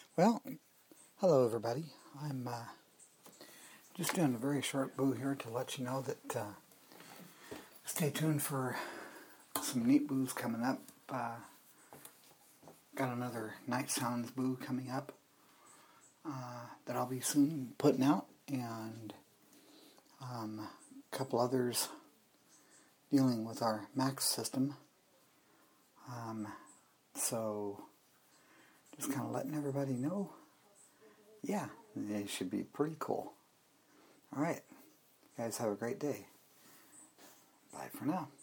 Well, hello everybody. I'm just doing a very short boo here to let you know that stay tuned for some neat boos coming up. Got another Night Sounds boo coming up that I'll be soon putting out, and a couple others dealing with our Max system. So just kind of letting everybody know. Yeah, they should be pretty cool. All right. You guys have a great day. Bye for now.